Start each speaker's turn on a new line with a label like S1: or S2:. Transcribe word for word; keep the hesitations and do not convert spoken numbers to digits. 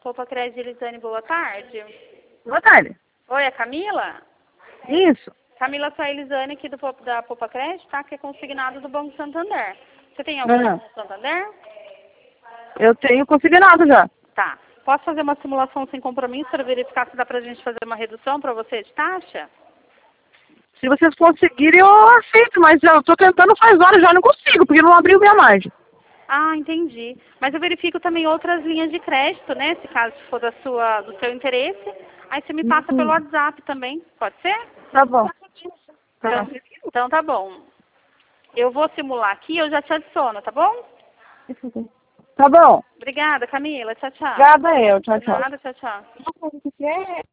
S1: Poupa Crédito, Elisane, boa tarde.
S2: Boa tarde.
S1: Oi, é Camila?
S2: Isso.
S1: Camila, sou a Elisane aqui do, da Poupa Crédito, tá? Que é consignado do Banco Santander. Você tem algum
S2: Uhum.
S1: Banco Santander?
S2: Eu tenho consignado já.
S1: Tá. Posso fazer uma simulação sem compromisso para verificar se dá pra gente fazer uma redução para você de taxa?
S2: Se vocês conseguirem, eu aceito, mas eu tô tentando faz horas já, não consigo, porque não abriu minha margem.
S1: Ah, entendi. Mas eu verifico também outras linhas de crédito, né? Se caso for da sua, do seu interesse. Aí você me passa
S2: Uhum.
S1: pelo WhatsApp também, pode ser?
S2: Tá bom. Tá.
S1: Então, então tá bom. Eu vou simular aqui e eu já te adiciono, tá bom?
S2: Tá bom.
S1: Obrigada, Camila. Tchau, tchau.
S2: Obrigada eu. Tchau, tchau.
S1: Nada, tchau, tchau.